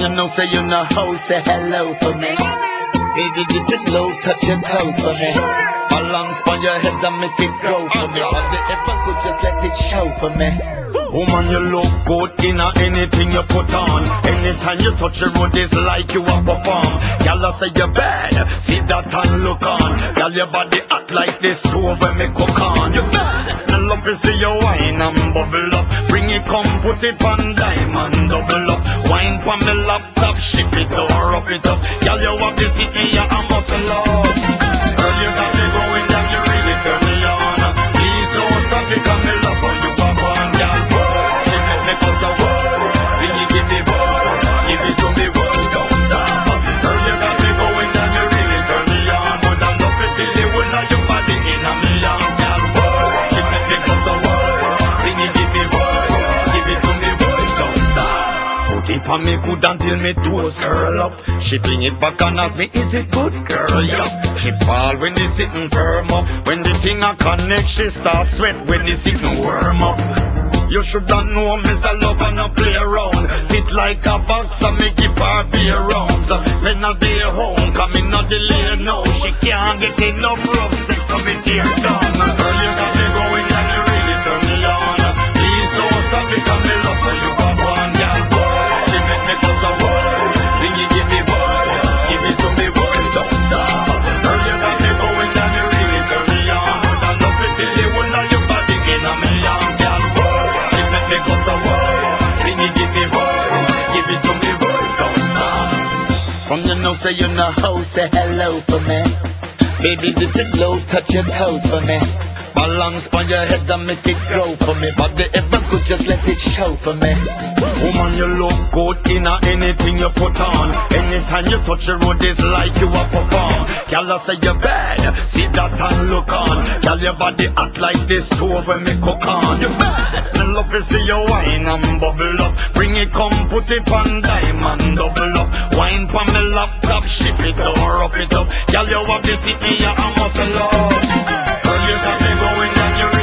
you know, say you know how, say hello for me. Baby, dip it low, touch your toes for me. Balance on your head and make it grow for me. But the ever good, just let it show for me. Woman, you look good in anything you put on. Anytime you touch the road, it's like you are perform. Y'all say you're bad, see that and look on. Y'all your body act like this stove when me cook on. You bad, I love to see you wine and bubble up. Bring it, come put it on diamond, double up. Wine from the laptop, ship it or up it up. Y'all you have the city, yeah, I must love. Girl, you got me going down, you really turn me on. Please don't stop it, come me love how you walk on, girl. She make me cause a word. Will you give me word? Give it to me word, don't stop. Girl, you got me going down, you really turn me on. Would I love it till the whole of your body in a million, girl. She make me cause a word. Will you give me word? Give it to me word, don't stop. Put it on me good until me toes curl up. She fling it back and ask me, is it good, girl? Yeah. She fall when the sitting firm up. When the thing a connect, she start sweat when the sitting warm up. You shoulda know me's a love and a play around. Fit like a box and me keep her beer rounds. Spend a day home, come in a delay now. She can't get enough rough sex, so me tear down. Girl, you got me going and you really turn me on. Please don't stop it, cause me love how you got one, girl. She make me cause a word. Then you give me word. Give it to me word, don't stop. Girl, you got me going and you really turn me on. Would I love it till the whole of your body in a million, girl. She make me cause a word. Then you give me word. Give it to me word, don't stop. From you know, say you know how, say hello for me. Baby, dip it low, touch your toes for me. Balance on your head and make it grow for me. But the ever good, just let it show for me. Woman, you look good in anything you put on. Anytime you touch the road, it's like you are perform. Y'all say you're bad, see that and look on. Y'all your body act like this stove when me cook on. You bad, I love to see you wine and bubble up. Bring it, come put it on diamond, double up. Wine from the laptop, ship it or up it up. Y'all you have the city, yeah, I must love. Girl, you got me going and you